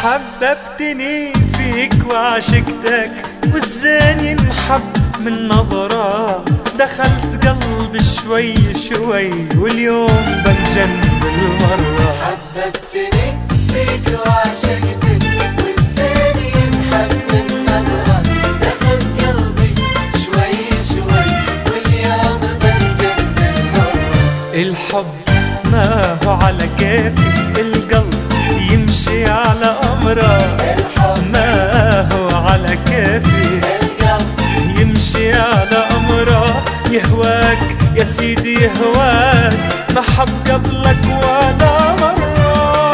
حببتني فيك وعشقتك، والزين ينحب من نظرة. دخلت قلبي شوي شوي واليوم بنجن بالمرة. حببتني فيك وعشقتك، والزين ينحب من نظرة. دخلت قلبي شوي شوي واليوم بنجن بالمرة. الحب ما هو على كيفي، القلب يمشي على أمره. الحب ما هو على كيفي، القلب يمشي على أمره. يهواك يا سيدي يهواك، ما حب قبلك ولا مرة.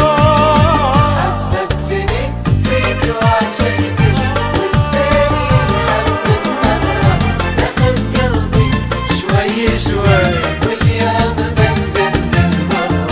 حببتني فيك وعشقتك، والزين ينحب من نظرة. دخلت قلبي شوي شوي واليوم بنجن بالمرة.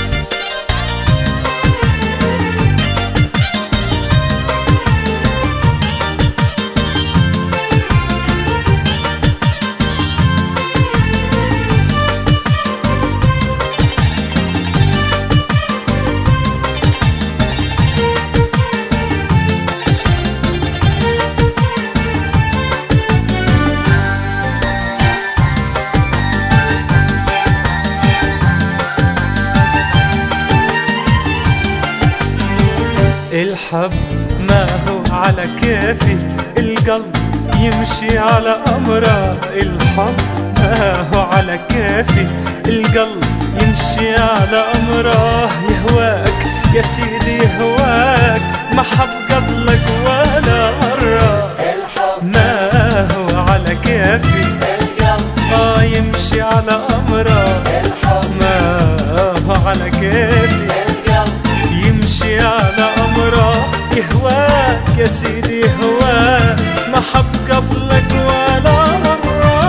الحب ما هو على كيفي، القلب يمشي على أمره. الحب ما هو على كيفي، القلب يمشي على أمره. يهواك يا سيدي يهواك، ما حب قبلك ولا مرة. الحب ما هو على كيفي، القلب يمشي على أمره. الحب ما هو على كيفي، القلب يمشي على أمره. يهواك يا سيدي يهواك، ما حب قبلك ولا مرة.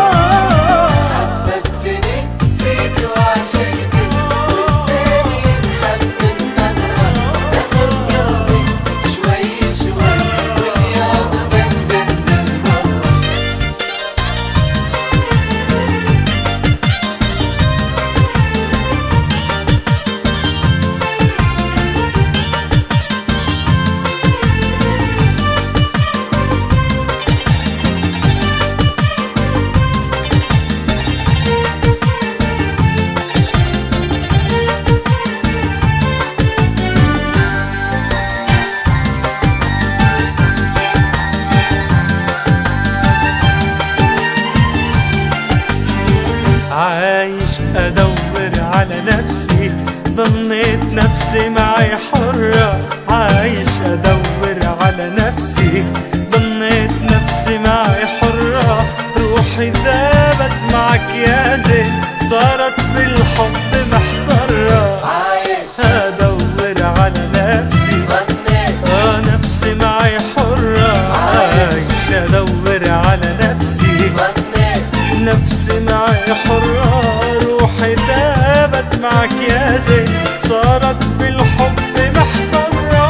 حببتني فيك وعشقتك، والزين ينحب من نظرة. دخلت قلبي شوي شوي واليوم بنجن بالمرة. عايش أدور على نفسي، ظنيت نفسي معي حرة. عايش أدور على نفسي، ظنيت نفسي معي حرة. روحي ذابت معك يا زين، صارت بالحب محضرة. عايش أدور على نفسي، ظنيت نفسي معي حرة. عايش أدور على نفسي، ظنيت نفسي معي حرة. روحي ذابت معك يا زين، صارت بالحب محضرة.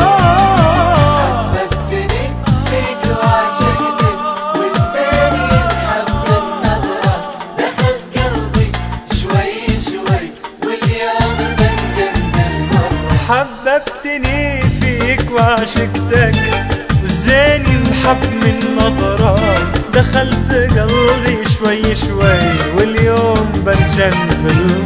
حببتني فيك وعشقتك، والزين ينحب من نظرة. دخلت قلبي شوي شوي واليوم بنجن بالمرة. حببتني فيك وعشقتك، والزين ينحب من نظرة. دخلت قلبي شوي شوي واليوم بنجن بالمرة.